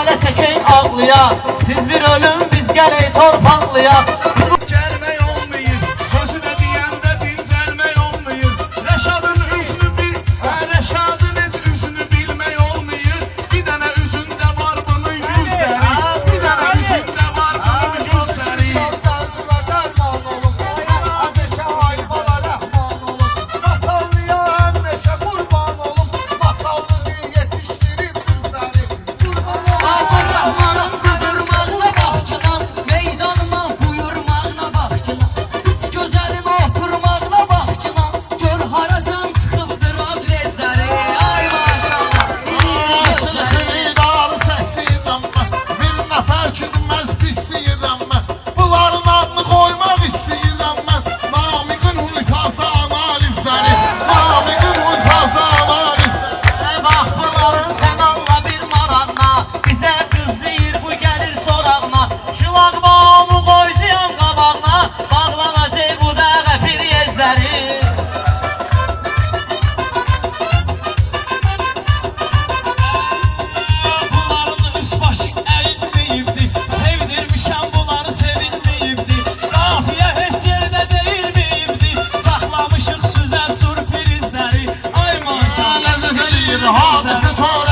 Ələ çəkək ağlıya, siz bir ölüm, biz gələk torpaqlıya. Gəlmək olmayır, sözü də deyəndə dincəlmək olmayır. Rəşadın üzünü bil, Rəşadın heç üzünü bilmək olmayır. Bir dənə üzündə var bunun yüzləri, bir dənə üzündə var bunun yüzləri. Dərdilə dərman olub, həmişə ayıbala rəhman olub. Masallıya həmişə qurban olub, masallı yetişdirib bizləri. Qurban olub. Rəhmanın qudurmağına baxçına, meydanıma buyurmağına baxçına, üç gözəlin oturmağına baxçına, gör haracan çıxıbdır az rezləri. Ay maşallah, Sınıfını darı səsiyirəm mən, bir nəfər kilməz pisliyirəm mən. Bunların adını qoymaq istəyirəm mən. Namiqin unitazda analizləri, Namiqin unitazda analizləri. Bax bunların sən Allah bir marağına, bizə qız deyir bu gəlir sorağına. Şılaqbamı qoycuyam qabağına, bağlanacaq bu da qəfir yezləri. Bunların üst başı əyilməyibdi, sevdirmişəm bunları sevilməyibdi. Qafiyə heç yerdə deyilməyibdi, saxlamışıq süzə sürprizləri. Ay maşallah. Ləzzət eləyir hadisə törə